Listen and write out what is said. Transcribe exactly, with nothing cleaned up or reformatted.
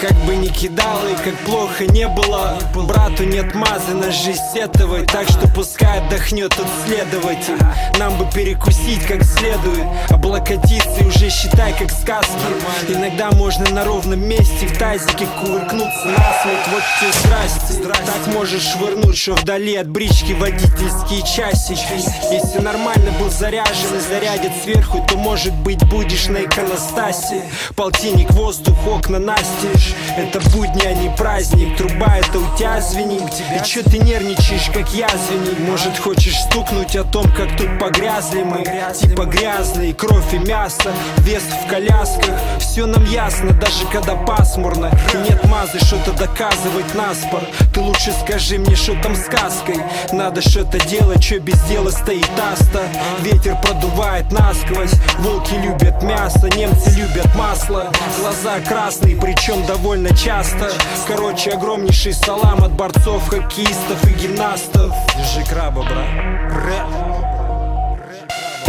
Как бы ни кидало и как плохо не было, брату нет мазы на жизнь сетовать. Так что пускай отдохнет тот следователь. Нам бы перекусить как следует, облокотиться и уже считай как сказки. Иногда можно на ровном месте в тазике кувыркнуться насмерть. Вот тебе здрасте. Так можешь швырнуть, что вдали от брички водительские часики. Если нормально был заряжен и зарядит сверху, то может быть будешь на иконостасе. Полтинник, воздух, окна настежь. Это будни, а не праздник. Труба это у тебя звенит. И чё ты нервничаешь, как язвенник? Может хочешь стукнуть о том, как тут погрязли мы? Типа грязные, кровь и мясо, вес в колясках. Все нам ясно, даже когда пасмурно. И нет мазы что-то доказывать наспор. Ты лучше скажи мне, что там с сказкой. Надо что-то делать, что без дела стоит аста. Ветер продувает насквозь. Волки любят мясо, немцы любят масло. Глаза красные, причем довольно часто. Короче, огромнейший салам от борцов, хоккеистов и гимнастов. Держи краба, брат.